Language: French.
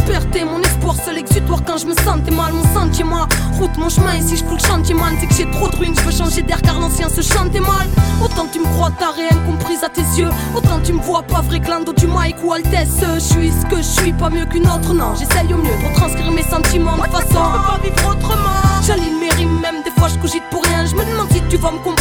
liberté, mon espoir, seul exutoire quand je me sentais mal. Mon sentier, ma route, mon chemin, et si je fous le chantier man, c'est que j'ai trop de ruines, je veux changer d'air car l'ancien se chantait mal. Autant tu me crois taré, incomprise à tes yeux, autant tu me vois pas vrai que l'ando du mic ou Altesse. Je suis ce que je suis, pas mieux qu'une autre, non. J'essaye au mieux de retranscrire mes sentiments de façon. Je peux pas vivre autrement. J'aligne mes rimes, même des fois je cogite pour rien. Je me demande si tu vas me comprendre.